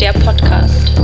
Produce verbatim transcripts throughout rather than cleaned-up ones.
der Podcast.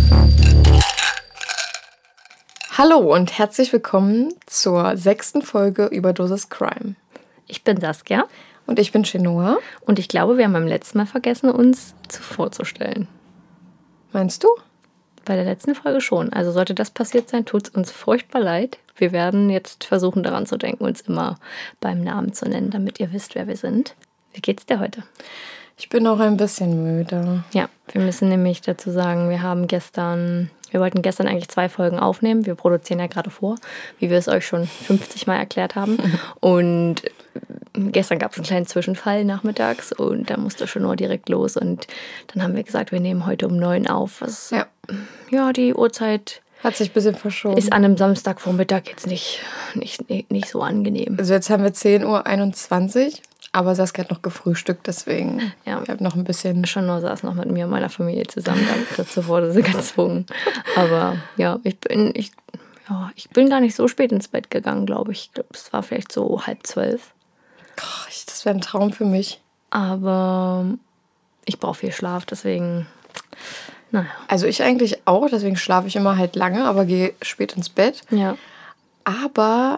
Hallo und herzlich willkommen zur sechsten Folge Überdosis Crime. Ich bin Saskia. Und ich bin Chenoa. Und ich glaube, wir haben beim letzten Mal vergessen, uns vorzustellen. Meinst du? Bei der letzten Folge schon. Also sollte das passiert sein, tut es uns furchtbar leid. Wir werden jetzt versuchen, daran zu denken, uns immer beim Namen zu nennen, damit ihr wisst, wer wir sind. Wie geht's dir heute? Ich bin auch ein bisschen müde. Ja, wir müssen nämlich dazu sagen, wir haben gestern, wir wollten gestern eigentlich zwei Folgen aufnehmen. Wir produzieren ja gerade vor, wie wir es euch schon fünfzig Mal erklärt haben. Und gestern gab es einen kleinen Zwischenfall nachmittags und da musste schon nur direkt los. Und dann haben wir gesagt, wir nehmen heute um neun auf. Was, Ja. ja, die Uhrzeit Hat sich ein bisschen verschoben. ist an einem Samstagvormittag jetzt nicht, nicht, nicht, nicht so angenehm. Also jetzt haben wir zehn Uhr einundzwanzig, aber Saskia hat noch gefrühstückt, deswegen Ja. ich habe noch ein bisschen... Chanel saß noch mit mir und meiner Familie zusammen, dazu wurde sie gezwungen. Aber ja, ich bin, ich, ja, ich bin gar nicht so spät ins Bett gegangen, glaube ich. Ich glaube, es war vielleicht so halb zwölf. Oh, das wäre ein Traum für mich. Aber ich brauche viel Schlaf, deswegen, naja. Also ich eigentlich auch, deswegen schlafe ich immer halt lange, aber gehe spät ins Bett. Ja. Aber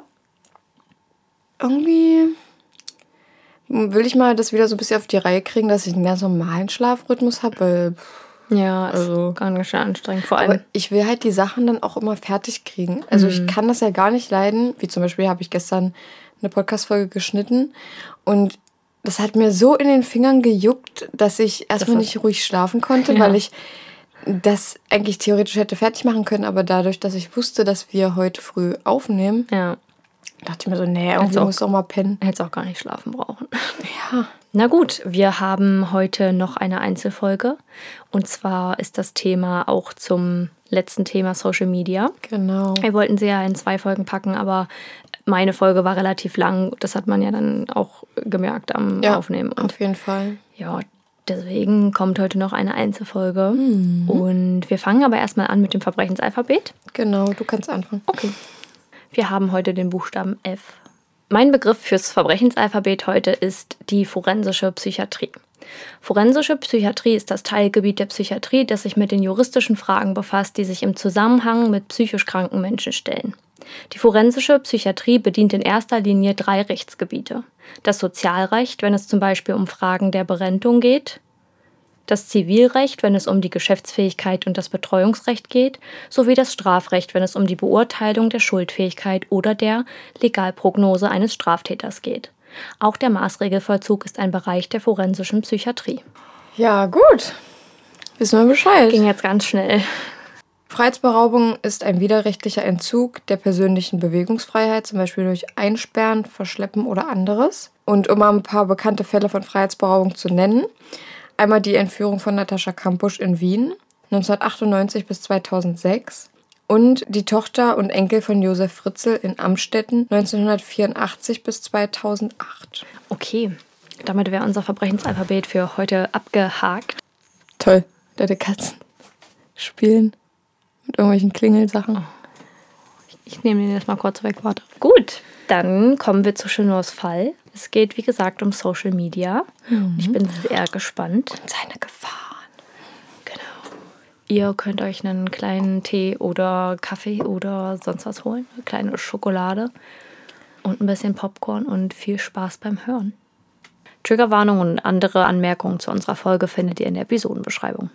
irgendwie will ich mal das wieder so ein bisschen auf die Reihe kriegen, dass ich einen ganz normalen Schlafrhythmus habe, weil Ja, Also- ist ganz schön anstrengend. Vor allem, aber ich will halt die Sachen dann auch immer fertig kriegen. Also ich kann das ja gar nicht leiden. Wie zum Beispiel habe ich gestern eine Podcast-Folge geschnitten und das hat mir so in den Fingern gejuckt, dass ich erstmal hat- nicht ruhig schlafen konnte, Ja. weil ich das eigentlich theoretisch hätte fertig machen können. Aber dadurch, dass ich wusste, dass wir heute früh aufnehmen, ja, dachte ich mir so, nee, irgendwie auch- musst du auch mal pennen. hätte es auch gar nicht schlafen brauchen. Ja. Na gut, wir haben heute noch eine Einzelfolge. Und zwar ist das Thema auch zum letzten Thema Social Media. Genau. Wir wollten sie ja in zwei Folgen packen, aber meine Folge war relativ lang. Das hat man ja dann auch gemerkt am Ja, Aufnehmen. Und auf jeden Fall. ja, deswegen kommt heute noch eine Einzelfolge. Und wir fangen aber erstmal an mit dem Verbrechensalphabet. Genau, du kannst anfangen. Okay. Wir haben heute den Buchstaben F. Mein Begriff fürs Verbrechensalphabet heute ist die forensische Psychiatrie. Forensische Psychiatrie ist das Teilgebiet der Psychiatrie, das sich mit den juristischen Fragen befasst, die sich im Zusammenhang mit psychisch kranken Menschen stellen. Die forensische Psychiatrie bedient in erster Linie drei Rechtsgebiete. Das Sozialrecht, wenn es zum Beispiel um Fragen der Berentung geht, das Zivilrecht, wenn es um die Geschäftsfähigkeit und das Betreuungsrecht geht, sowie das Strafrecht, wenn es um die Beurteilung der Schuldfähigkeit oder der Legalprognose eines Straftäters geht. Auch der Maßregelvollzug ist ein Bereich der forensischen Psychiatrie. Ja, gut. Wissen wir Bescheid. Ging jetzt ganz schnell. Freiheitsberaubung ist ein widerrechtlicher Entzug der persönlichen Bewegungsfreiheit, zum Beispiel durch Einsperren, Verschleppen oder anderes. Und um mal ein paar bekannte Fälle von Freiheitsberaubung zu nennen. Einmal die Entführung von Natascha Kampusch in Wien, neunzehnhundertachtundneunzig bis zweitausendsechs. Und die Tochter und Enkel von Josef Fritzl in Amstetten, neunzehnhundertvierundachtzig bis zweitausendacht. Okay, damit wäre unser Verbrechensalphabet für heute abgehakt. Toll, deine Katzen spielen mit irgendwelchen Klingelsachen. Ich nehme den jetzt mal kurz weg, warte. Gut, dann kommen wir zu Chenors Fall. Es geht, wie gesagt, um Social Media. Und ich bin sehr gespannt. Seine Gefahren. Genau. Ihr könnt euch einen kleinen Tee oder Kaffee oder sonst was holen. Eine kleine Schokolade und ein bisschen Popcorn und viel Spaß beim Hören. Triggerwarnungen und andere Anmerkungen zu unserer Folge findet ihr in der Episodenbeschreibung.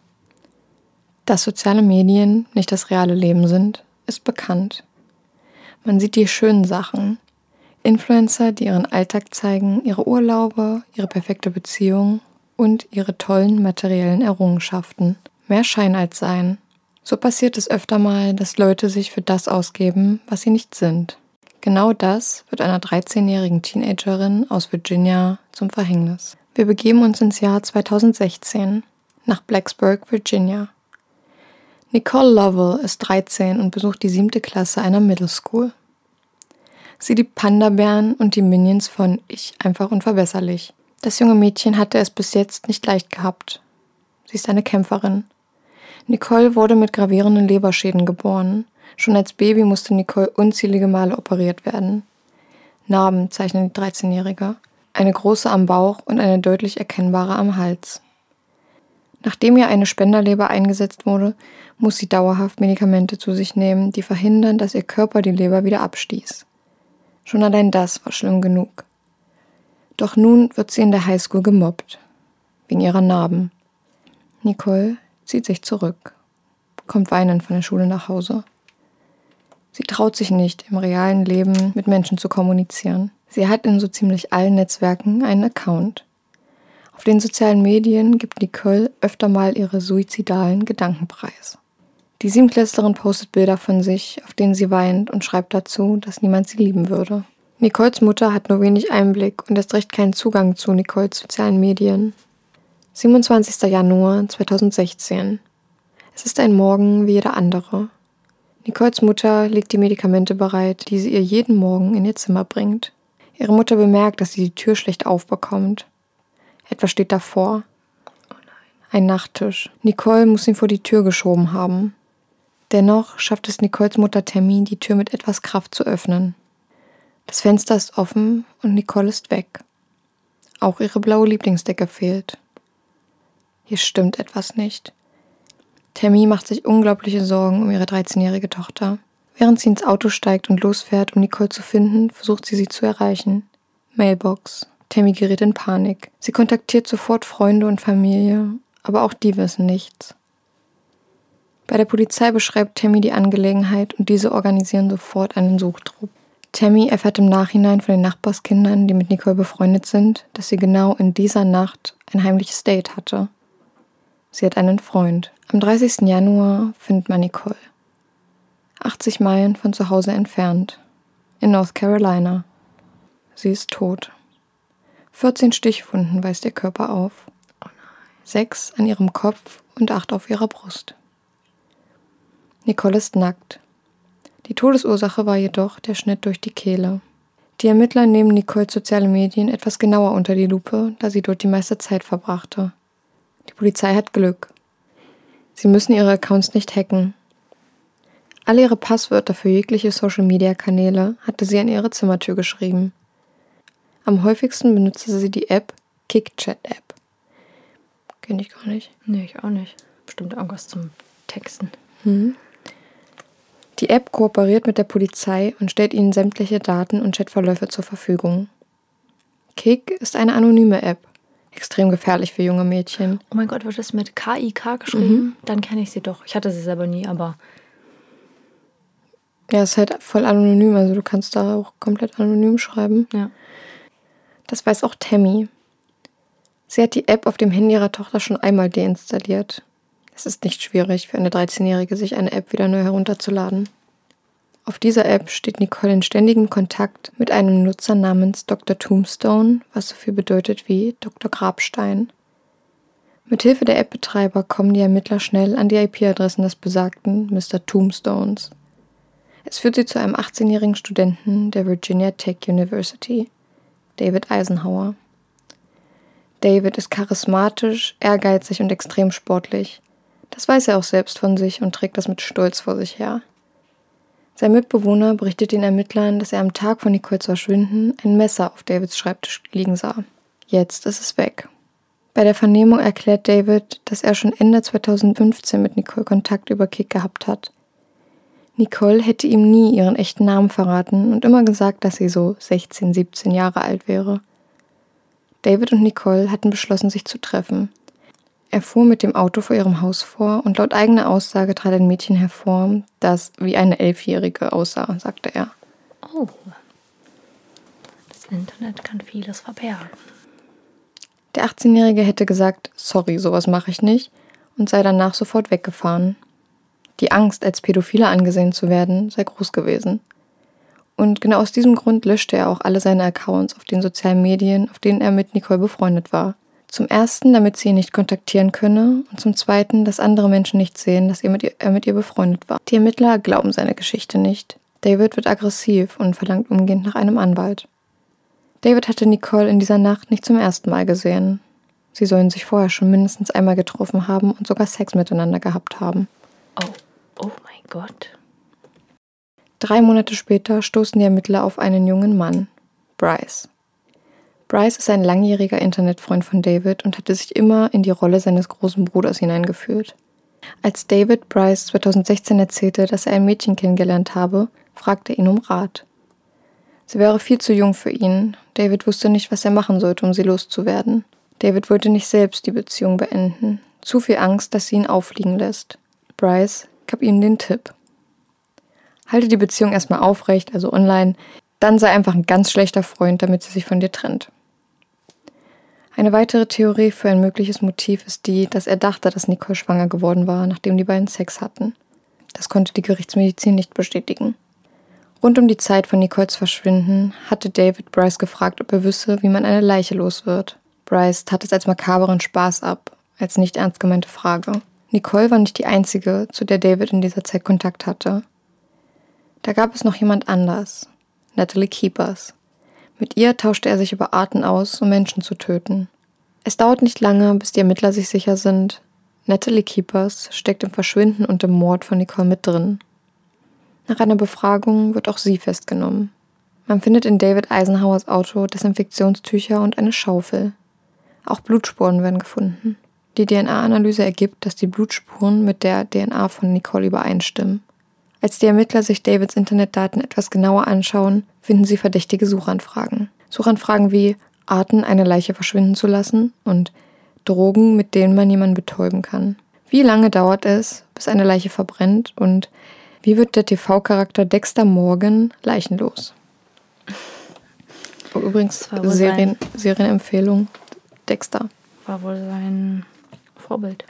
Dass soziale Medien nicht das reale Leben sind, ist bekannt. Man sieht die schönen Sachen. Influencer, die ihren Alltag zeigen, ihre Urlaube, ihre perfekte Beziehung und ihre tollen materiellen Errungenschaften. Mehr Schein als Sein. So passiert es öfter mal, dass Leute sich für das ausgeben, was sie nicht sind. Genau das wird einer dreizehnjährigen Teenagerin aus Virginia zum Verhängnis. Wir begeben uns ins Jahr zweitausendsechzehn nach Blacksburg, Virginia. Nicole Lovell ist dreizehn und besucht die siebte Klasse einer Middle School. Sie liebt Panda-Bären und die Minions von Ich, einfach unverbesserlich. Das junge Mädchen hatte es bis jetzt nicht leicht gehabt. Sie ist eine Kämpferin. Nicole wurde mit gravierenden Leberschäden geboren. Schon als Baby musste Nicole unzählige Male operiert werden. Narben zeichnen die dreizehnjährige. Eine große am Bauch und eine deutlich erkennbare am Hals. Nachdem ihr eine Spenderleber eingesetzt wurde, muss sie dauerhaft Medikamente zu sich nehmen, die verhindern, dass ihr Körper die Leber wieder abstieß. Schon allein das war schlimm genug. Doch nun wird sie in der Highschool gemobbt, wegen ihrer Narben. Nicole zieht sich zurück, kommt weinend von der Schule nach Hause. Sie traut sich nicht, im realen Leben mit Menschen zu kommunizieren. Sie hat in so ziemlich allen Netzwerken einen Account. Auf den sozialen Medien gibt Nicole öfter mal ihre suizidalen Gedanken preis. Die Siebenklässlerin postet Bilder von sich, auf denen sie weint und schreibt dazu, dass niemand sie lieben würde. Nicoles Mutter hat nur wenig Einblick und erst recht keinen Zugang zu Nicoles sozialen Medien. siebenundzwanzigster Januar zweitausendsechzehn. Es ist ein Morgen wie jeder andere. Nicoles Mutter legt die Medikamente bereit, die sie ihr jeden Morgen in ihr Zimmer bringt. Ihre Mutter bemerkt, dass sie die Tür schlecht aufbekommt. Etwas steht davor. Oh nein. Ein Nachttisch. Nicole muss ihn vor die Tür geschoben haben. Dennoch schafft es Nicoles Mutter Tammy, die Tür mit etwas Kraft zu öffnen. Das Fenster ist offen und Nicole ist weg. Auch ihre blaue Lieblingsdecke fehlt. Hier stimmt etwas nicht. Tammy macht sich unglaubliche Sorgen um ihre dreizehnjährige Tochter. Während sie ins Auto steigt und losfährt, um Nicole zu finden, versucht sie, sie zu erreichen. Mailbox. Tammy gerät in Panik. Sie kontaktiert sofort Freunde und Familie, aber auch die wissen nichts. Bei der Polizei beschreibt Tammy die Angelegenheit und diese organisieren sofort einen Suchtrupp. Tammy erfährt im Nachhinein von den Nachbarskindern, die mit Nicole befreundet sind, dass sie genau in dieser Nacht ein heimliches Date hatte. Sie hat einen Freund. Am dreißigsten Januar findet man Nicole. achtzig Meilen von zu Hause entfernt. In North Carolina. Sie ist tot. vierzehn Stichwunden weist ihr Körper auf. Sechs an ihrem Kopf und acht auf ihrer Brust. Nicole ist nackt. Die Todesursache war jedoch der Schnitt durch die Kehle. Die Ermittler nehmen Nicoles soziale Medien etwas genauer unter die Lupe, da sie dort die meiste Zeit verbrachte. Die Polizei hat Glück. Sie müssen ihre Accounts nicht hacken. Alle ihre Passwörter für jegliche Social-Media-Kanäle hatte sie an ihre Zimmertür geschrieben. Am häufigsten benutzte sie die App KickChat-App. Kenn ich gar nicht. Nee, ich auch nicht. Bestimmt irgendwas zum Texten. Hm. Die App kooperiert mit der Polizei und stellt ihnen sämtliche Daten und Chatverläufe zur Verfügung. Kick ist eine anonyme App. Extrem gefährlich für junge Mädchen. Oh mein Gott, wird das mit K I K geschrieben? Mhm. Dann kenne ich sie doch. Ich hatte sie selber nie, aber... Ja, es ist halt voll anonym, also du kannst da auch komplett anonym schreiben. Ja. Das weiß auch Tammy. Sie hat die App auf dem Handy ihrer Tochter schon einmal deinstalliert. Es ist nicht schwierig für eine dreizehnjährige, sich eine App wieder neu herunterzuladen. Auf dieser App steht Nicole in ständigem Kontakt mit einem Nutzer namens Doktor Tombstone, was so viel bedeutet wie Doktor Grabstein. Mithilfe der App-Betreiber kommen die Ermittler schnell an die I P-Adressen des besagten Mister Tombstones. Es führt sie zu einem achtzehnjährigen Studenten der Virginia Tech University, David Eisenhower. David ist charismatisch, ehrgeizig und extrem sportlich. Das weiß er auch selbst von sich und trägt das mit Stolz vor sich her. Sein Mitbewohner berichtet den Ermittlern, dass er am Tag von Nicoles Verschwinden ein Messer auf Davids Schreibtisch liegen sah. Jetzt ist es weg. Bei der Vernehmung erklärt David, dass er schon Ende zweitausendfünfzehn mit Nicole Kontakt über Kick gehabt hat. Nicole hätte ihm nie ihren echten Namen verraten und immer gesagt, dass sie so sechzehn, siebzehn Jahre alt wäre. David und Nicole hatten beschlossen, sich zu treffen. Er fuhr mit dem Auto vor ihrem Haus vor und laut eigener Aussage trat ein Mädchen hervor, das wie eine Elfjährige aussah, sagte er. Oh, das Internet kann vieles verbergen. Der achtzehnjährige hätte gesagt, sorry, sowas mache ich nicht, und sei danach sofort weggefahren. Die Angst, als Pädophiler angesehen zu werden, sei groß gewesen. Und genau aus diesem Grund löschte er auch alle seine Accounts auf den sozialen Medien, auf denen er mit Nicole befreundet war. Zum ersten, damit sie ihn nicht kontaktieren könne, und zum zweiten, dass andere Menschen nicht sehen, dass er mit ihr, er mit ihr befreundet war. Die Ermittler glauben seine Geschichte nicht. David wird aggressiv und verlangt umgehend nach einem Anwalt. David hatte Nicole in dieser Nacht nicht zum ersten Mal gesehen. Sie sollen sich vorher schon mindestens einmal getroffen haben und sogar Sex miteinander gehabt haben. Oh, oh mein Gott. Drei Monate später stoßen die Ermittler auf einen jungen Mann, Bryce. Bryce ist ein langjähriger Internetfreund von David und hatte sich immer in die Rolle seines großen Bruders hineingefühlt. Als David Bryce zweitausendsechzehn erzählte, dass er ein Mädchen kennengelernt habe, fragte er ihn um Rat. Sie wäre viel zu jung für ihn. David wusste nicht, was er machen sollte, um sie loszuwerden. David wollte nicht selbst die Beziehung beenden. Zu viel Angst, dass sie ihn auffliegen lässt. Bryce gab ihm den Tipp. Halte die Beziehung erstmal aufrecht, also online, dann sei einfach ein ganz schlechter Freund, damit sie sich von dir trennt. Eine weitere Theorie für ein mögliches Motiv ist die, dass er dachte, dass Nicole schwanger geworden war, nachdem die beiden Sex hatten. Das konnte die Gerichtsmedizin nicht bestätigen. Rund um die Zeit von Nicoles Verschwinden hatte David Bryce gefragt, ob er wisse, wie man eine Leiche los wird. Bryce tat es als makaberen Spaß ab, als nicht ernst gemeinte Frage. Nicole war nicht die einzige, zu der David in dieser Zeit Kontakt hatte. Da gab es noch jemand anders, Natalie Keepers. Mit ihr tauschte er sich über Arten aus, um Menschen zu töten. Es dauert nicht lange, bis die Ermittler sich sicher sind. Natalie Keepers steckt im Verschwinden und im Mord von Nicole mit drin. Nach einer Befragung wird auch sie festgenommen. Man findet in David Eisenhowers Auto Desinfektionstücher und eine Schaufel. Auch Blutspuren werden gefunden. Die D N A-Analyse ergibt, dass die Blutspuren mit der D N A von Nicole übereinstimmen. Als die Ermittler sich Davids Internetdaten etwas genauer anschauen, finden sie verdächtige Suchanfragen. Suchanfragen wie Arten, eine Leiche verschwinden zu lassen und Drogen, mit denen man jemanden betäuben kann. Wie lange dauert es, bis eine Leiche verbrennt und wie wird der T V-Charakter Dexter Morgan leichenlos? Oh, übrigens, Serien, Serienempfehlung, Dexter. War wohl sein Vorbild.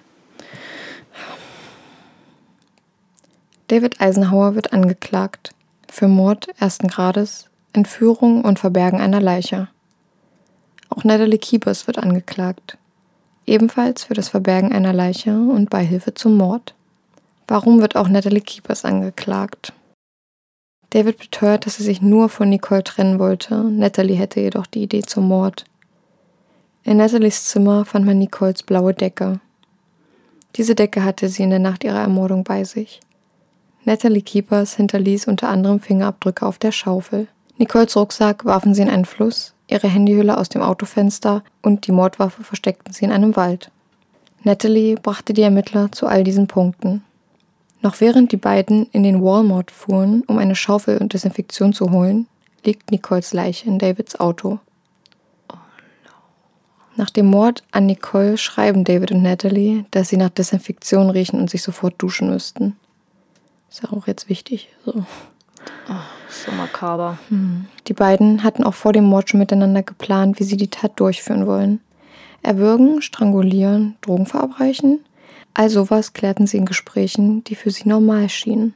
David Eisenhower wird angeklagt für Mord ersten Grades, Entführung und Verbergen einer Leiche. Auch Natalie Keepers wird angeklagt, ebenfalls für das Verbergen einer Leiche und Beihilfe zum Mord. Warum wird auch Natalie Keepers angeklagt? David beteuert, dass er sich nur von Nicole trennen wollte, Natalie hätte jedoch die Idee zum Mord. In Natalies Zimmer fand man Nicoles blaue Decke. Diese Decke hatte sie in der Nacht ihrer Ermordung bei sich. Natalie Keepers hinterließ unter anderem Fingerabdrücke auf der Schaufel. Nicoles Rucksack warfen sie in einen Fluss, ihre Handyhülle aus dem Autofenster und die Mordwaffe versteckten sie in einem Wald. Natalie brachte die Ermittler zu all diesen Punkten. Noch während die beiden in den Walmart fuhren, um eine Schaufel und Desinfektion zu holen, liegt Nicoles Leiche in Davids Auto. Oh no. Nach dem Mord an Nicole schreiben David und Natalie, dass sie nach Desinfektion riechen und sich sofort duschen müssten. Ist ja auch jetzt wichtig. So, oh, so makaber. Hm. Die beiden hatten auch vor dem Mord schon miteinander geplant, wie sie die Tat durchführen wollen. Erwürgen, strangulieren, Drogen verabreichen. All sowas klärten sie in Gesprächen, die für sie normal schienen.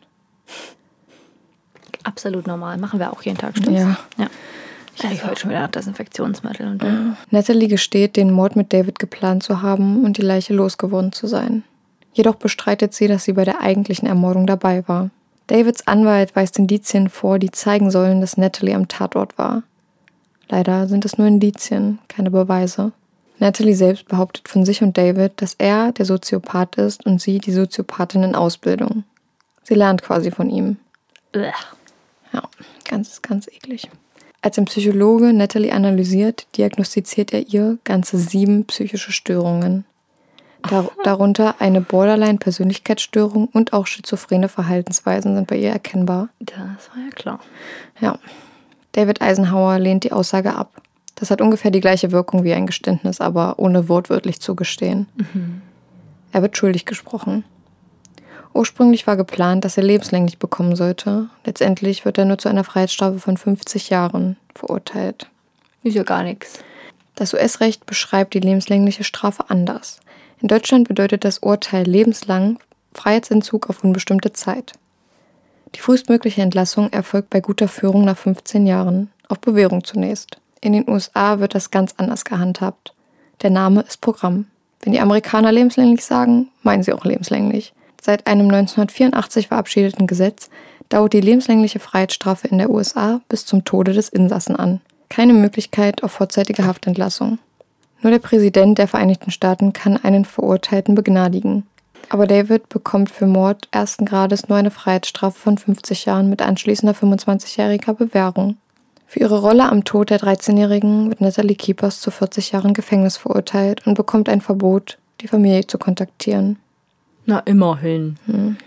Absolut normal. Machen wir auch jeden Tag, stimmt's? Ja. ja. Ich kriege also heute schon wieder nach Desinfektionsmittel. Und ja. Natalie gesteht, den Mord mit David geplant zu haben und die Leiche losgeworden zu sein. Jedoch bestreitet sie, dass sie bei der eigentlichen Ermordung dabei war. Davids Anwalt weist Indizien vor, die zeigen sollen, dass Natalie am Tatort war. Leider sind es nur Indizien, keine Beweise. Natalie selbst behauptet von sich und David, dass er der Soziopath ist und sie die Soziopathin in Ausbildung. Sie lernt quasi von ihm. Blech. Ja, ganz, ganz eklig. Als ein Psychologe Natalie analysiert, diagnostiziert er ihr ganze sieben psychische Störungen. Dar- darunter eine Borderline-Persönlichkeitsstörung und auch schizophrene Verhaltensweisen sind bei ihr erkennbar. Das war ja klar. Ja. David Eisenhower lehnt die Aussage ab. Das hat ungefähr die gleiche Wirkung wie ein Geständnis, aber ohne wortwörtlich zu gestehen. Mhm. Er wird schuldig gesprochen. Ursprünglich war geplant, dass er lebenslänglich bekommen sollte. Letztendlich wird er nur zu einer Freiheitsstrafe von fünfzig Jahren verurteilt. Ist ja gar nichts. Das U S-Recht beschreibt die lebenslängliche Strafe anders. In Deutschland bedeutet das Urteil lebenslang Freiheitsentzug auf unbestimmte Zeit. Die frühestmögliche Entlassung erfolgt bei guter Führung nach fünfzehn Jahren, auf Bewährung zunächst. In den U S A wird das ganz anders gehandhabt. Der Name ist Programm. Wenn die Amerikaner lebenslänglich sagen, meinen sie auch lebenslänglich. Seit einem neunzehnhundertvierundachtzig verabschiedeten Gesetz dauert die lebenslängliche Freiheitsstrafe in der U S A bis zum Tode des Insassen an. Keine Möglichkeit auf vorzeitige Haftentlassung. Nur der Präsident der Vereinigten Staaten kann einen Verurteilten begnadigen. Aber David bekommt für Mord ersten Grades nur eine Freiheitsstrafe von fünfzig Jahren mit anschließender fünfundzwanzigjähriger Bewährung. Für ihre Rolle am Tod der dreizehnjährigen wird Natalie Keepers zu vierzig Jahren Gefängnis verurteilt und bekommt ein Verbot, die Familie zu kontaktieren. Na, immerhin. Hm.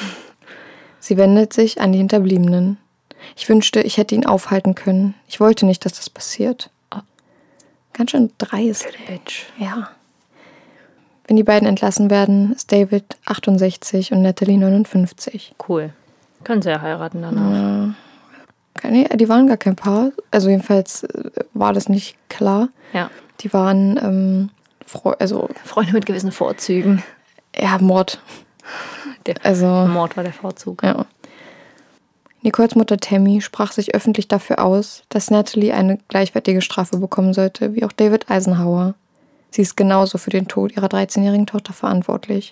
Sie wendet sich an die Hinterbliebenen. Ich wünschte, ich hätte ihn aufhalten können. Ich wollte nicht, dass das passiert. Oh. Ganz schön dreist. Bitch. Ja. Wenn die beiden entlassen werden, ist David achtundsechzig und Natalie neunundfünfzig. Cool. Können sie ja heiraten danach. Ja. Nee, die waren gar kein Paar. Also jedenfalls war das nicht klar. Ja. Die waren, ähm, Fre- also... Freunde mit gewissen Vorzügen. Ja, Mord. Der Also, Mord war der Vorzug. Ja. Nicoles Mutter Tammy sprach sich öffentlich dafür aus, dass Natalie eine gleichwertige Strafe bekommen sollte, wie auch David Eisenhower. Sie ist genauso für den Tod ihrer dreizehnjährigen Tochter verantwortlich.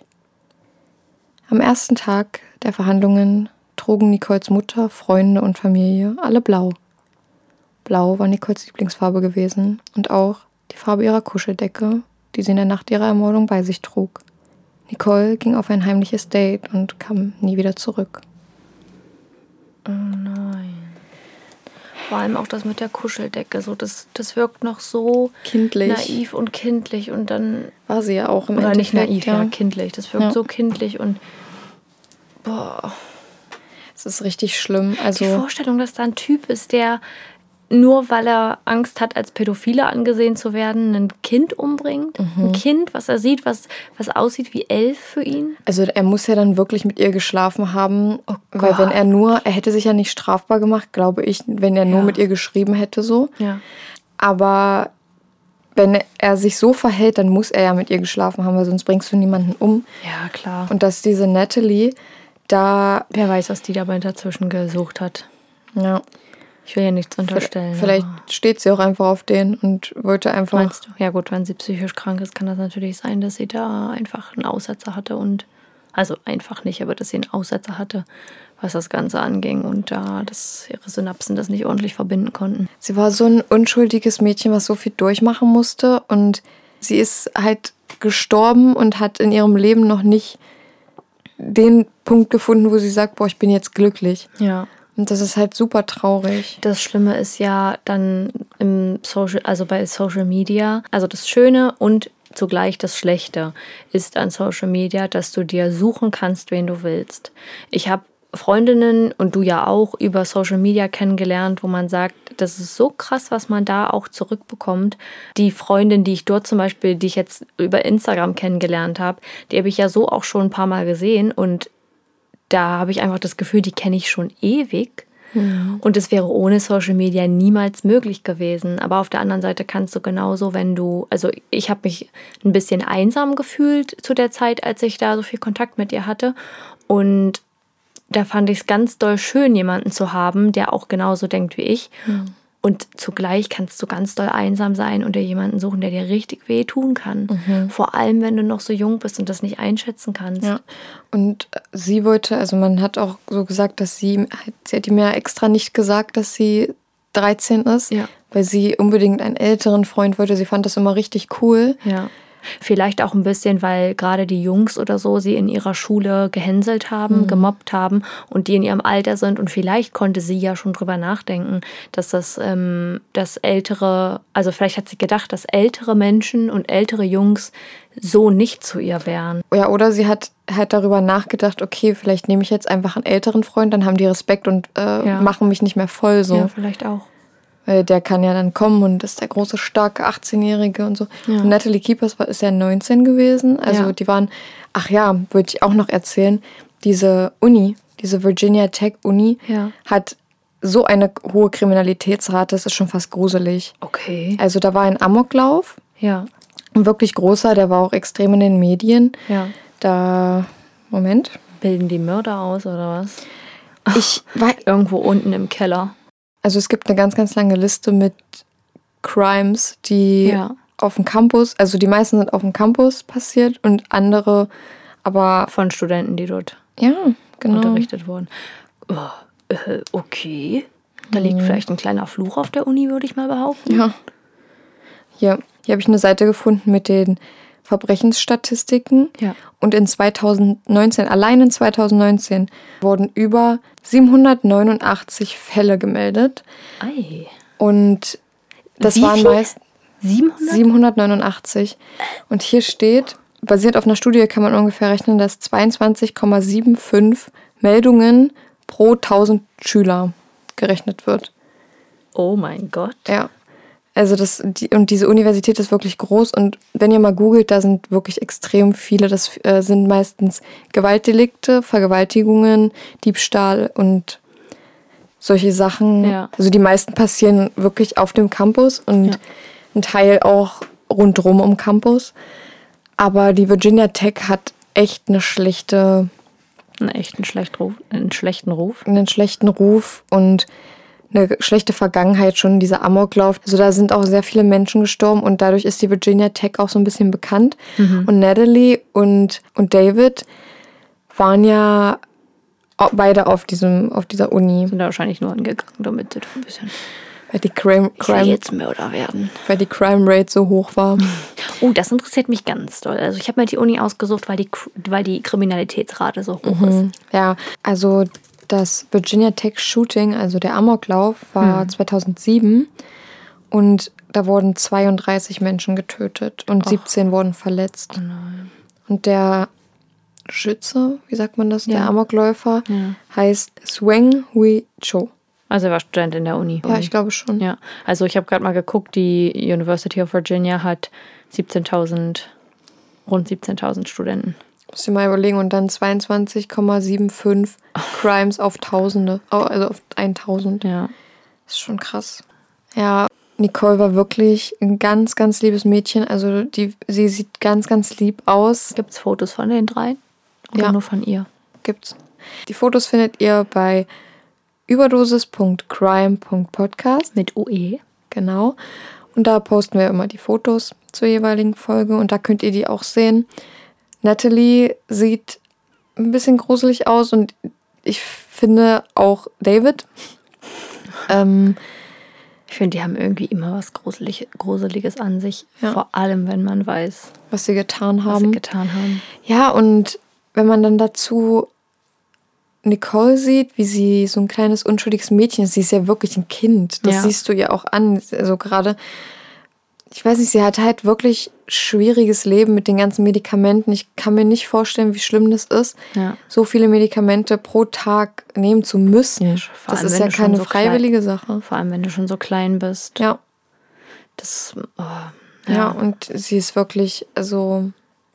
Am ersten Tag der Verhandlungen trugen Nicoles Mutter, Freunde und Familie alle blau. Blau war Nicoles Lieblingsfarbe gewesen und auch die Farbe ihrer Kuscheldecke, die sie in der Nacht ihrer Ermordung bei sich trug. Nicole ging auf ein heimliches Date und kam nie wieder zurück. Oh nein. Vor allem auch das mit der Kuscheldecke. So, das, das wirkt noch so kindlich. Naiv und kindlich. Und dann war sie ja auch im Oder Endeffekt. nicht naiv, ja, ja kindlich. Das wirkt ja. so kindlich und boah. Es ist richtig schlimm. Also die Vorstellung, dass da ein Typ ist, der nur weil er Angst hat, als Pädophile angesehen zu werden, ein Kind umbringt. Mhm. Ein Kind, was er sieht, was, was aussieht wie elf für ihn. Also er muss ja dann wirklich mit ihr geschlafen haben. Oh weil Gott. wenn er nur, er hätte sich ja nicht strafbar gemacht, glaube ich, wenn er nur ja. mit ihr geschrieben hätte so. Ja. Aber wenn er sich so verhält, dann muss er ja mit ihr geschlafen haben, weil sonst bringst du niemanden um. Ja, klar. Und dass diese Natalie da... Wer weiß, was die dabei dazwischen gesucht hat. Ja. Ich will ja nichts unterstellen. Vielleicht steht sie auch einfach auf den und wollte einfach... Meinst du? Ja gut, wenn sie psychisch krank ist, kann das natürlich sein, dass sie da einfach einen Aussetzer hatte und... Also einfach nicht, aber dass sie einen Aussetzer hatte, was das Ganze anging und da dass ihre Synapsen das nicht ordentlich verbinden konnten. Sie war so ein unschuldiges Mädchen, was so viel durchmachen musste und sie ist halt gestorben und hat in ihrem Leben noch nicht den Punkt gefunden, wo sie sagt, boah, ich bin jetzt glücklich. Ja. Und das ist halt super traurig. Das Schlimme ist ja dann im Social, also bei Social Media, also das Schöne und zugleich das Schlechte ist an Social Media, dass du dir suchen kannst, wen du willst. Ich habe Freundinnen und du ja auch über Social Media kennengelernt, wo man sagt, das ist so krass, was man da auch zurückbekommt. Die Freundin, die ich dort zum Beispiel, die ich jetzt über Instagram kennengelernt habe, die habe ich ja so auch schon ein paar Mal gesehen und da habe ich einfach das Gefühl, die kenne ich schon ewig. Mhm. Und es wäre ohne Social Media niemals möglich gewesen. Aber auf der anderen Seite kannst du genauso, wenn du... Also ich habe mich ein bisschen einsam gefühlt zu der Zeit, als ich da so viel Kontakt mit ihr hatte. Und da fand ich es ganz doll schön, jemanden zu haben, der auch genauso denkt wie ich. Mhm. Und zugleich kannst du ganz doll einsam sein und dir jemanden suchen, der dir richtig wehtun kann. Mhm. Vor allem, wenn du noch so jung bist und das nicht einschätzen kannst. Ja. Und sie wollte, also man hat auch so gesagt, dass sie, sie hat ihm ja extra nicht gesagt, dass sie dreizehn ist, ja. weil sie unbedingt einen älteren Freund wollte. Sie fand das immer richtig cool. Ja. Vielleicht auch ein bisschen, weil gerade die Jungs oder so sie in ihrer Schule gehänselt haben, mhm. gemobbt haben und die in ihrem Alter sind. Und vielleicht konnte sie ja schon drüber nachdenken, dass das, ähm, das ältere, also vielleicht hat sie gedacht, dass ältere Menschen und ältere Jungs so nicht zu ihr wären. Ja, oder sie hat halt darüber nachgedacht, okay, vielleicht nehme ich jetzt einfach einen älteren Freund, dann haben die Respekt und äh, ja. machen mich nicht mehr voll so. Ja, vielleicht auch. Weil der kann ja dann kommen und ist der große, starke achtzehnjährige und so. Ja. Und Natalie Keepers war, ist ja neunzehn gewesen. Also ja. die waren, ach ja, würde ich auch noch erzählen, diese Uni, diese Virginia Tech Uni, ja. hat so eine hohe Kriminalitätsrate, das ist schon fast gruselig. Okay. Also da war ein Amoklauf, ja. ein wirklich großer, der war auch extrem in den Medien. Ja. Da, Moment. Bilden die Mörder aus oder was? Ich war irgendwo unten im Keller. Also es gibt eine ganz, ganz lange Liste mit Crimes, die ja. auf dem Campus, also die meisten sind auf dem Campus passiert und andere aber... Von Studenten, die dort ja, genau. unterrichtet wurden. Oh, äh, okay. Da liegt mhm. vielleicht ein kleiner Fluch auf der Uni, würde ich mal behaupten. Ja. Hier, hier habe ich eine Seite gefunden mit den Verbrechensstatistiken. Ja. Und in zweitausendneunzehn, allein in zweitausendneunzehn, wurden über siebenhundertneunundachtzig Fälle gemeldet. Ei. Und das Wie waren viel? meist siebenhundert? siebenhundertneunundachtzig. Und hier steht, basiert auf einer Studie kann man ungefähr rechnen, dass zweiundzwanzig Komma fünfundsiebzig Meldungen pro tausend Schüler gerechnet wird. Oh mein Gott. Ja. Also das, die, und diese Universität ist wirklich groß und wenn ihr mal googelt, da sind wirklich extrem viele. Das äh, sind meistens Gewaltdelikte, Vergewaltigungen, Diebstahl und solche Sachen. Ja. Also die meisten passieren wirklich auf dem Campus und Ja. ein Teil auch rundherum um Campus. Aber die Virginia Tech hat echt eine schlechte, Einen echten schlecht Ruf, einen schlechten Ruf. einen schlechten Ruf und eine schlechte Vergangenheit schon, dieser Amoklauf. Also da sind auch sehr viele Menschen gestorben und dadurch ist die Virginia Tech auch so ein bisschen bekannt. Mhm. Und Natalie und, und David waren ja au- beide auf diesem auf dieser Uni, Sind da wahrscheinlich nur angegangen, damit sie doch ein bisschen... weil die Crime, Ich will Crime, jetzt Mörder werden. weil die Crime Rate so hoch war. Oh, das interessiert mich ganz doll. Also ich habe mir die Uni ausgesucht, weil die, Kr- weil die Kriminalitätsrate so hoch ist. Ja, also das Virginia Tech Shooting, also der Amoklauf, war Hm. zweitausendsieben und da wurden zweiunddreißig Menschen getötet und siebzehn wurden verletzt. Oh nein. Und der Schütze, wie sagt man das, der Ja. Amokläufer, Ja. heißt Sweng Hui Cho. Also er war Student in der Uni. Ja, ich glaube schon. Ja, also ich habe gerade mal geguckt, die University of Virginia hat siebzehntausend, rund siebzehntausend Studenten. Muss ich mal überlegen. Und dann zweiundzwanzig Komma fünfundsiebzig Crimes auf Tausende, oh, also auf tausend. Ja. Das ist schon krass. Ja, Nicole war wirklich ein ganz, ganz liebes Mädchen. Also die, sie sieht ganz, ganz lieb aus. Gibt es Fotos von den dreien? Oder Ja. nur von ihr? Gibt's. Die Fotos findet ihr bei überdosis Punkt crime Punkt podcast. Mit U E? Genau. Und da posten wir immer die Fotos zur jeweiligen Folge und da könnt ihr die auch sehen. Natalie sieht ein bisschen gruselig aus und ich finde auch David. ähm, Ich finde, die haben irgendwie immer was Gruselig, Gruseliges an sich. Ja. Vor allem, wenn man weiß, was sie getan was sie haben. getan haben. Ja, und wenn man dann dazu Nicole sieht, wie sie so ein kleines, unschuldiges Mädchen ist, sie ist ja wirklich ein Kind. Das Ja. siehst du ihr auch an. Also gerade, ich weiß nicht, sie hat halt wirklich schwieriges Leben mit den ganzen Medikamenten. Ich kann mir nicht vorstellen, wie schlimm das ist, Ja. so viele Medikamente pro Tag nehmen zu müssen. vor Das allem, ist wenn ja du schon keine so klein- freiwillige Sache. Vor allem, wenn du schon so klein bist. Ja, Das, oh, ja, ja. und sie ist wirklich, also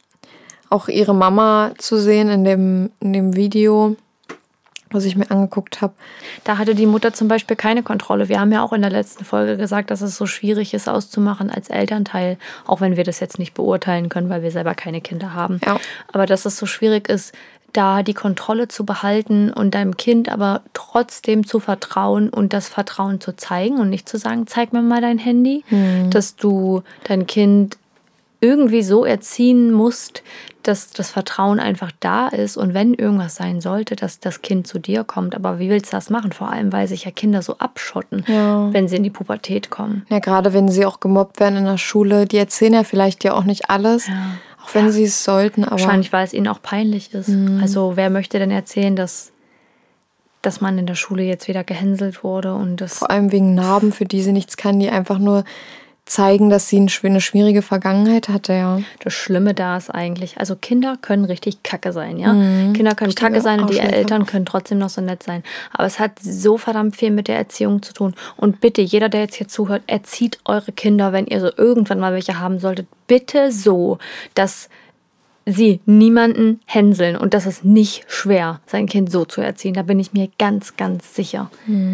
auch ihre Mama zu sehen in dem, in dem Video, was ich mir angeguckt habe. Da hatte die Mutter zum Beispiel keine Kontrolle. Wir haben ja auch in der letzten Folge gesagt, dass es so schwierig ist auszumachen als Elternteil, auch wenn wir das jetzt nicht beurteilen können, weil wir selber keine Kinder haben. Ja. Aber dass es so schwierig ist, da die Kontrolle zu behalten und deinem Kind aber trotzdem zu vertrauen und das Vertrauen zu zeigen und nicht zu sagen, zeig mir mal dein Handy, dass du dein Kind irgendwie so erziehen musst, dass das Vertrauen einfach da ist und wenn irgendwas sein sollte, dass das Kind zu dir kommt. Aber wie willst du das machen? Vor allem, weil sich ja Kinder so abschotten, Ja. wenn sie in die Pubertät kommen. Ja, gerade wenn sie auch gemobbt werden in der Schule, die erzählen ja vielleicht ja auch nicht alles, Ja. auch wenn sie es sollten, aber Wahrscheinlich, weil es ihnen auch peinlich ist. Also wer möchte denn erzählen, dass, dass man in der Schule jetzt wieder gehänselt wurde und das... vor allem wegen Narben, für die sie nichts kann, die einfach nur zeigen, dass sie eine schwierige Vergangenheit hatte, ja. Das Schlimme da ist eigentlich, also Kinder können richtig kacke sein, ja. Mhm. Kinder können Richtige kacke sein und die Arschlöcher. Eltern können trotzdem noch so nett sein. Aber es hat so verdammt viel mit der Erziehung zu tun. Und bitte, jeder, der jetzt hier zuhört, erzieht eure Kinder, wenn ihr so irgendwann mal welche haben solltet, bitte so, dass sie niemanden hänseln. Und das ist nicht schwer, sein Kind so zu erziehen. Da bin ich mir ganz, ganz sicher.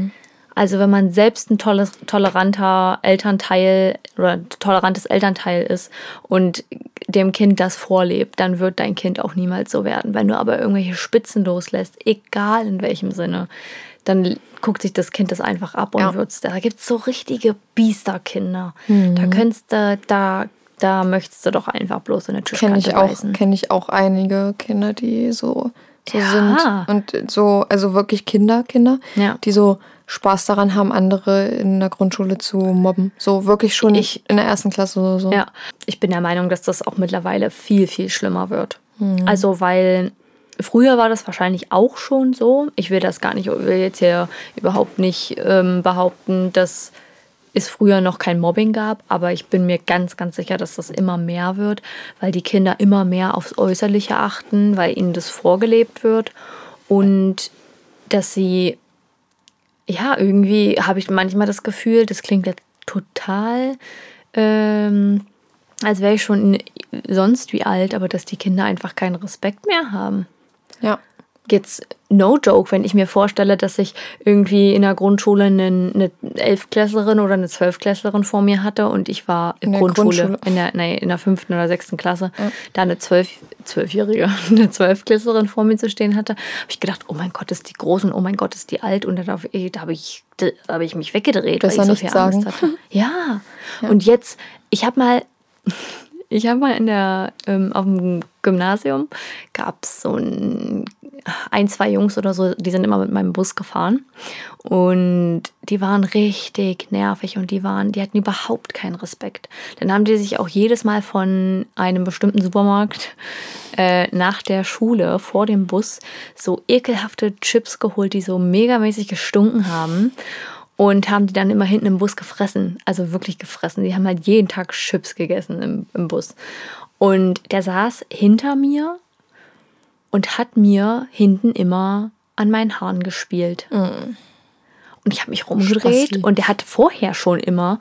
Also wenn man selbst ein tolles, toleranter Elternteil oder tolerantes Elternteil ist und dem Kind das vorlebt, dann wird dein Kind auch niemals so werden. Wenn du aber irgendwelche Spitzen loslässt, egal in welchem Sinne, dann guckt sich das Kind das einfach ab und Ja. wird's. Da gibt es so richtige Biesterkinder. Da könntest du, da, da möchtest du doch einfach bloß in eine Tischkante Kenne ich auch, beißen. kenne ich auch einige Kinder, die so so Ja. sind. Und so, also wirklich Kinder, Kinder, Ja. die so Spaß daran haben, andere in der Grundschule zu mobben. So wirklich schon Ich- in der ersten Klasse oder so. Ja, ich bin der Meinung, dass das auch mittlerweile viel, viel schlimmer wird. Also, weil früher war das wahrscheinlich auch schon so. Ich will das gar nicht, will jetzt hier überhaupt nicht ähm, behaupten, dass es früher noch kein Mobbing gab, aber ich bin mir ganz, ganz sicher, dass das immer mehr wird, weil die Kinder immer mehr aufs Äußerliche achten, weil ihnen das vorgelebt wird und dass sie, ja, irgendwie habe ich manchmal das Gefühl, das klingt jetzt total, ähm, als wäre ich schon sonst wie alt, aber dass die Kinder einfach keinen Respekt mehr haben. Ja. Jetzt no joke, wenn ich mir vorstelle, dass ich irgendwie in der Grundschule eine, eine Elfklässlerin oder eine Zwölfklässlerin vor mir hatte und ich war in In der Grundschule, Grundschule. in der, nee, in der fünften oder sechsten Klasse, da eine zwölf, zwölfjährige, eine Zwölfklässlerin vor mir zu stehen hatte, habe ich gedacht, oh mein Gott, ist die groß und oh mein Gott, ist die alt und da, darf ich- da habe ich, da habe ich mich weggedreht, Besser weil ich so nicht viel sagen. Angst hatte. Ja. Und jetzt, ich habe mal Ich habe mal in der, ähm, auf dem Gymnasium gab es so ein, ein, zwei Jungs oder so, die sind immer mit meinem Bus gefahren. Und die waren richtig nervig und die waren, die hatten überhaupt keinen Respekt. Dann haben die sich auch jedes Mal von einem bestimmten Supermarkt äh, nach der Schule vor dem Bus so ekelhafte Chips geholt, die so megamäßig gestunken haben. Und haben die dann immer hinten im Bus gefressen. Also wirklich gefressen. Die haben halt jeden Tag Chips gegessen im, im Bus. Und der saß hinter mir und hat mir hinten immer an meinen Haaren gespielt. Und ich habe mich rumgedreht Spasti. und der hat vorher schon immer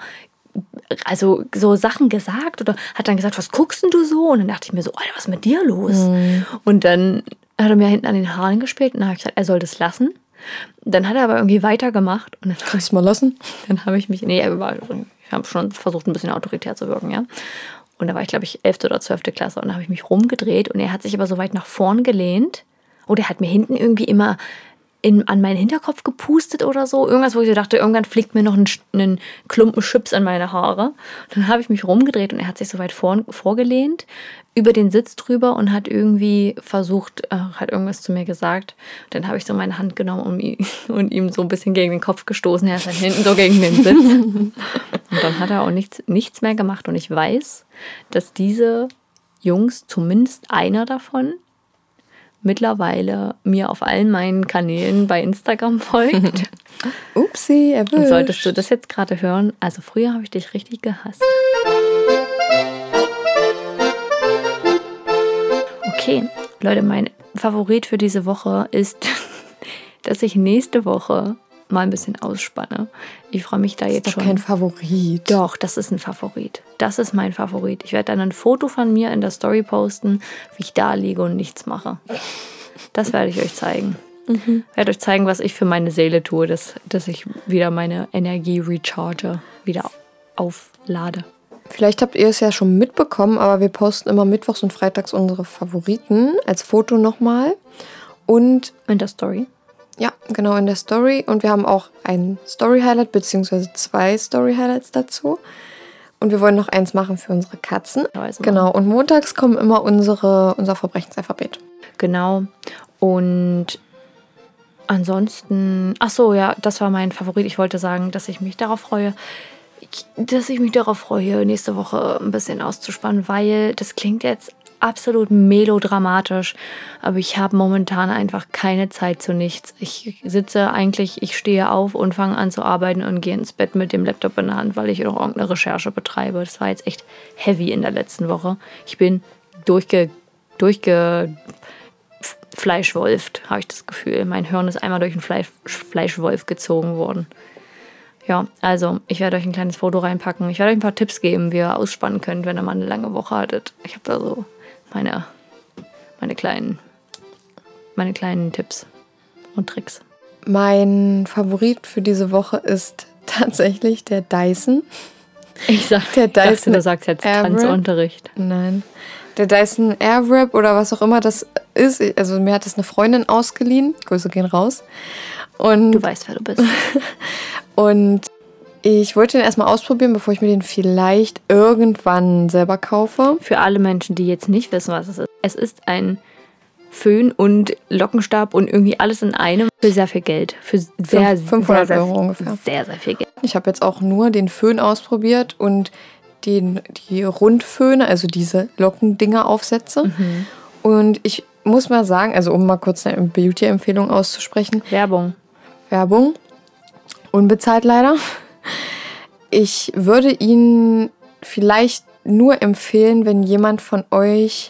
also so Sachen gesagt oder hat dann gesagt, was guckst denn du so? Und dann dachte ich mir so, Alter, was ist mit dir los? Und dann hat er mir hinten an den Haaren gespielt und dann habe ich gesagt, er soll das lassen. Dann hat er aber irgendwie weitergemacht und dann, Kannst du mal lassen? dann habe ich mich, nee, er war, ich habe schon versucht, ein bisschen autoritär zu wirken, ja. Und da war ich, glaube ich, elfte oder zwölfte Klasse und dann habe ich mich rumgedreht und er hat sich aber so weit nach vorn gelehnt und er hat mir hinten irgendwie immer in, an meinen Hinterkopf gepustet oder so. Irgendwas, wo ich so dachte, irgendwann fliegt mir noch ein, ein Klumpen Chips an meine Haare. Dann habe ich mich rumgedreht und er hat sich so weit vor, vorgelehnt, über den Sitz drüber und hat irgendwie versucht, äh, hat irgendwas zu mir gesagt. Dann habe ich so meine Hand genommen und, ihm- und ihm so ein bisschen gegen den Kopf gestoßen. Er ist dann hinten so gegen den Sitz. Und dann hat er auch nichts, nichts mehr gemacht. Und ich weiß, dass diese Jungs, zumindest einer davon, mittlerweile mir auf allen meinen Kanälen bei Instagram folgt. Upsi, erwischt. Und solltest du das jetzt gerade hören, also früher habe ich dich richtig gehasst. Okay, Leute, mein Favorit für diese Woche ist, dass ich nächste Woche mal ein bisschen ausspanne. Ich freue mich da Das ist jetzt doch schon. kein Favorit. Doch, das ist ein Favorit. Das ist mein Favorit. Ich werde dann ein Foto von mir in der Story posten, wie ich da liege und nichts mache. Das werde ich euch zeigen. Mhm. Ich werde euch zeigen, was ich für meine Seele tue, dass, dass ich wieder meine Energie recharge, wieder auflade. Vielleicht habt ihr es ja schon mitbekommen, aber wir posten immer mittwochs und freitags unsere Favoriten als Foto nochmal. Und In der Story. ja, genau in der Story. Und wir haben auch ein Story-Highlight, beziehungsweise zwei Story-Highlights dazu. Und wir wollen noch eins machen für unsere Katzen. Weise Genau, und montags kommen immer unsere, unser Verbrechensalphabet. Genau. Und ansonsten, ach so, ja, das war mein Favorit. Ich wollte sagen, dass ich mich darauf freue, ich, dass ich mich darauf freue, nächste Woche ein bisschen auszuspannen, weil das klingt jetzt absolut melodramatisch, aber ich habe momentan einfach keine Zeit zu nichts. Ich sitze eigentlich, ich stehe auf und fange an zu arbeiten und gehe ins Bett mit dem Laptop in der Hand, weil ich noch irgendeine Recherche betreibe. Das war jetzt echt heavy in der letzten Woche. Ich bin durchge, durchge Fleischwolft, habe ich das Gefühl. Mein Hirn ist einmal durch einen Fleisch, Fleischwolf gezogen worden. Ja, also ich werde euch ein kleines Foto reinpacken. Ich werde euch ein paar Tipps geben, wie ihr ausspannen könnt, wenn ihr mal eine lange Woche hattet. Ich habe da so meine, meine, kleinen, meine kleinen Tipps und Tricks. Mein Favorit für diese Woche ist tatsächlich der Dyson. Ich sag, Der ich dachte, Dyson du sagst jetzt Airwrap. Tanzunterricht. Nein. Der Dyson Airwrap oder was auch immer das ist. Also mir hat das eine Freundin ausgeliehen. Grüße gehen raus. Und, Du weißt, wer du bist. und ich wollte den erstmal ausprobieren, bevor ich mir den vielleicht irgendwann selber kaufe. Für alle Menschen, die jetzt nicht wissen, was es ist. Es ist ein Föhn und Lockenstab und irgendwie alles in einem für sehr viel Geld. Für sehr, fünfhundert sehr, sehr, Euro ungefähr. Sehr, sehr viel Geld. Ich habe jetzt auch nur den Föhn ausprobiert und den, die Rundföhne, also diese Lockendinger-Aufsätze. Mhm. Und ich muss mal sagen, also um mal kurz eine Beauty-Empfehlung auszusprechen. Werbung. Werbung. Unbezahlt leider. Ich würde ihn vielleicht nur empfehlen, wenn jemand von euch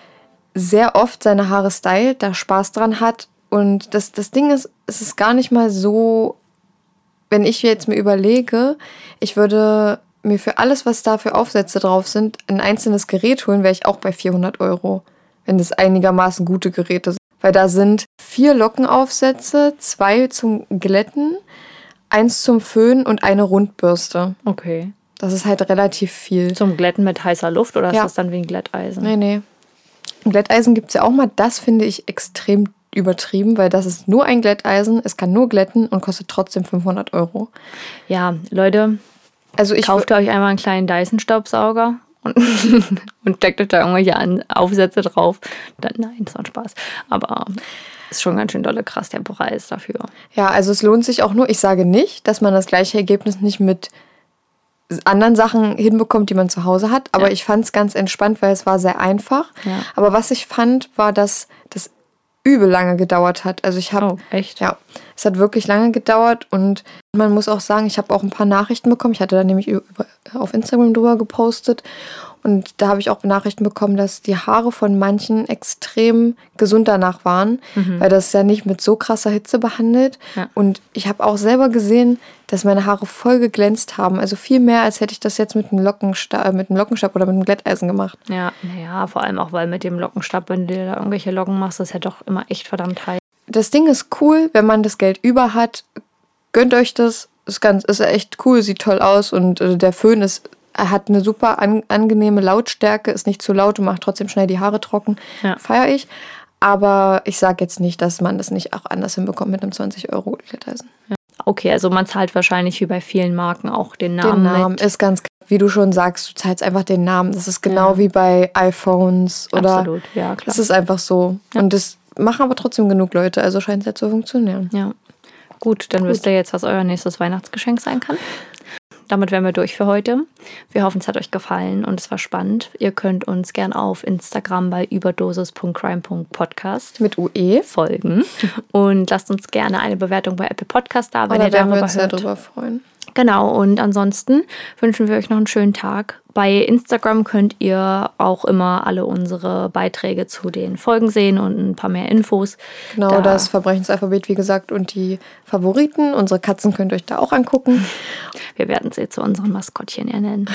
sehr oft seine Haare stylt, da Spaß dran hat. Und das, das Ding ist, es ist gar nicht mal so, wenn ich jetzt mir überlege, ich würde mir für alles, was da für Aufsätze drauf sind, ein einzelnes Gerät holen, wäre ich auch bei vierhundert Euro, wenn das einigermaßen gute Geräte sind. Weil da sind vier Lockenaufsätze, zwei zum Glätten, eins zum Föhnen und eine Rundbürste. Okay. Das ist halt relativ viel. Zum Glätten mit heißer Luft oder ist Ja. das dann wie ein Glätteisen? Nee, nee. Glätteisen gibt es ja auch mal. Das finde ich extrem übertrieben, weil das ist nur ein Glätteisen, es kann nur glätten und kostet trotzdem fünfhundert Euro. Ja, Leute, Also ich kauft euch einmal einen kleinen Dyson-Staubsauger und, und steckt da irgendwelche An- Aufsätze drauf. Dann, nein, das war ein Spaß. Aber ist schon ganz schön dolle krass, der Preis dafür. Ja, also es lohnt sich auch nur. Ich sage nicht, dass man das gleiche Ergebnis nicht mit anderen Sachen hinbekommt, die man zu Hause hat. Aber Ja. ich fand es ganz entspannt, weil es war sehr einfach. Ja. Aber was ich fand, war, dass das übel lange gedauert hat. Also ich habe, Oh, echt? ja, es hat wirklich lange gedauert und man muss auch sagen, ich habe auch ein paar Nachrichten bekommen. Ich hatte da nämlich über, auf Instagram drüber gepostet und da habe ich auch Nachrichten bekommen, dass die Haare von manchen extrem gesund danach waren, Mhm. weil das ja nicht mit so krasser Hitze behandelt. Ja. Und ich habe auch selber gesehen, dass meine Haare voll geglänzt haben. Also viel mehr, als hätte ich das jetzt mit einem Lockenstab, mit einem Lockenstab oder mit einem Glätteisen gemacht. Ja, naja, vor allem auch, weil mit dem Lockenstab, wenn du dir da irgendwelche Locken machst, das ist ja doch immer echt verdammt heiß. Das Ding ist cool, wenn man das Geld über hat, gönnt euch das. Ist ganz, ist echt cool, sieht toll aus und äh, der Föhn ist, er hat eine super an, angenehme Lautstärke, ist nicht zu laut und macht trotzdem schnell die Haare trocken. Ja. Feier ich. Aber ich sage jetzt nicht, dass man das nicht auch anders hinbekommt mit einem zwanzig Euro Glätteisen. Okay, also man zahlt wahrscheinlich wie bei vielen Marken auch den Namen, Den Namen mit. ist ganz, wie du schon sagst, du zahlst einfach den Namen. Das ist genau Ja. wie bei iPhones oder. Absolut, ja klar. Es ist einfach so. Ja. Und das machen aber trotzdem genug Leute, also scheint es ja zu funktionieren. Ja, gut, dann Gut. wisst ihr jetzt, was euer nächstes Weihnachtsgeschenk sein kann. Damit wären wir durch für heute. Wir hoffen, es hat euch gefallen und es war spannend. Ihr könnt uns gern auf Instagram bei überdosis punkt crime punkt podcast Mit U E. folgen und lasst uns gerne eine Bewertung bei Apple Podcast da, wenn Da ihr werden wir darüber uns sehr hört. drüber freuen. Genau, und ansonsten wünschen wir euch noch einen schönen Tag. Bei Instagram könnt ihr auch immer alle unsere Beiträge zu den Folgen sehen und ein paar mehr Infos. Genau, Da- das Verbrechensalphabet, wie gesagt, und die Favoriten. Unsere Katzen könnt ihr euch da auch angucken. Wir werden sie zu unseren Maskottchen ernennen.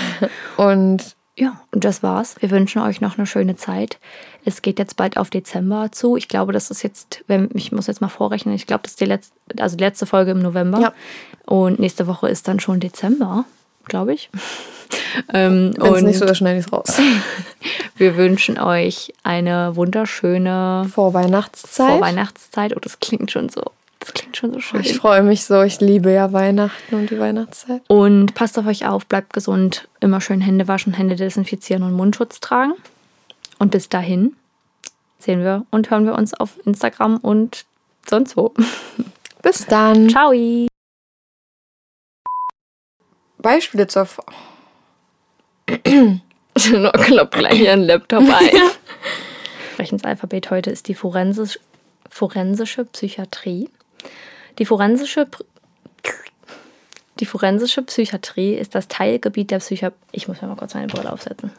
Und Ja, und das war's. Wir wünschen euch noch eine schöne Zeit. Es geht jetzt bald auf Dezember zu. Ich glaube, das ist jetzt, wenn, ich muss jetzt mal vorrechnen, ich glaube, das ist die letzte, also die letzte Folge im November. Ja. Und nächste Woche ist dann schon Dezember, glaube ich. ähm, wenn es und nicht so, dann schneide ich es raus. wir wünschen euch eine wunderschöne Vorweihnachtszeit. Vorweihnachtszeit. Oh, das klingt schon so, das klingt schon so schön. Ich freue mich so. Ich liebe ja Weihnachten und die Weihnachtszeit. Und passt auf euch auf, bleibt gesund, immer schön Hände waschen, Hände desinfizieren und Mundschutz tragen. Und bis dahin sehen wir und hören wir uns auf Instagram und sonst wo. Bis dann. Ciao! Beispiele zur Vor Klopp gleich ihren Laptop ein. Sprechensalphabet heute ist die forensisch, forensische Psychiatrie. Die forensische Pr- Die forensische Psychiatrie ist das Teilgebiet der Psychiatrie. Ich muss mir mal kurz meine Brille aufsetzen.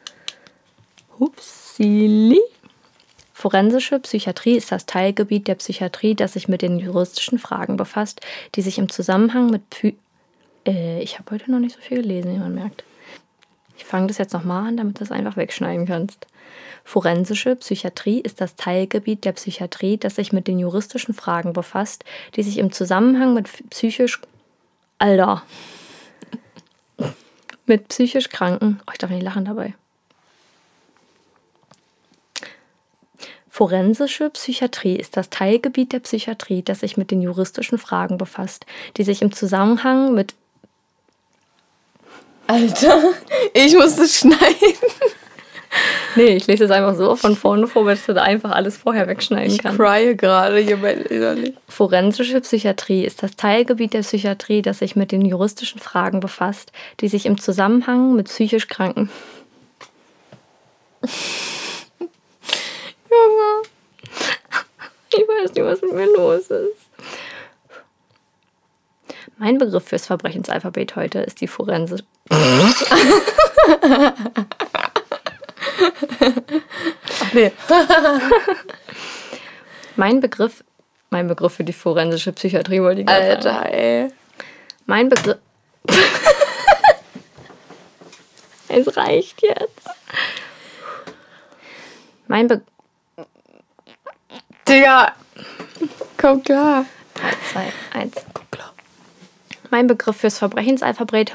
Hupsili. Forensische Psychiatrie ist das Teilgebiet der Psychiatrie, das sich mit den juristischen Fragen befasst, die sich im Zusammenhang mit Py äh, ich habe heute noch nicht so viel gelesen, wie man merkt. Ich fange das jetzt nochmal an, damit du das einfach wegschneiden kannst. Forensische Psychiatrie ist das Teilgebiet der Psychiatrie, das sich mit den juristischen Fragen befasst, die sich im Zusammenhang mit psychisch... Alter. Mit psychisch Kranken... Oh, ich darf nicht lachen dabei. Forensische Psychiatrie ist das Teilgebiet der Psychiatrie, das sich mit den juristischen Fragen befasst, die sich im Zusammenhang mit... Alter, ich muss das schneiden. Nee, ich lese es einfach so von vorne vor, weil du da einfach alles vorher wegschneiden kannst. Ich crye gerade hier bei innerlich. Forensische Psychiatrie ist das Teilgebiet der Psychiatrie, das sich mit den juristischen Fragen befasst, die sich im Zusammenhang mit psychisch Kranken... Junge. Ich weiß nicht, was mit mir los ist. Mein Begriff fürs Verbrechensalphabet heute ist die Forense. Ach nee. Mein Begriff, mein Begriff für die forensische Psychiatrie wollte ich gerade Alter, sagen. ey. Mein Begriff... Es reicht jetzt. Mein Begriff... Digga. Komm klar. drei, zwei, eins. Komm klar. Mein Begriff fürs Verbrechensalphabet...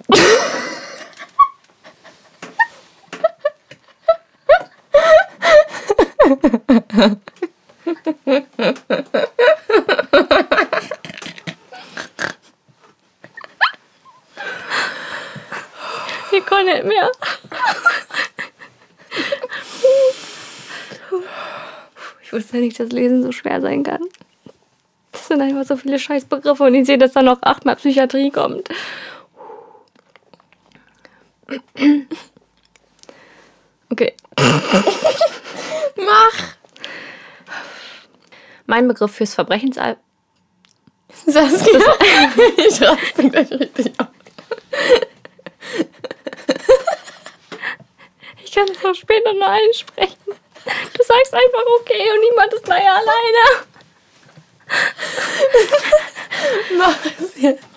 Ich kann nicht mehr. Ich wusste nicht, dass Lesen so schwer sein kann. Das sind einfach so viele Scheißbegriffe und ich sehe, dass da noch achtmal Psychiatrie kommt. Okay. Mach. Mein Begriff fürs Verbrechensalphabet... Saskia, ich raste gleich richtig auf. Ich kann es auch später noch einsprechen. Du sagst einfach okay und niemand ist nachher alleine. Mach es jetzt.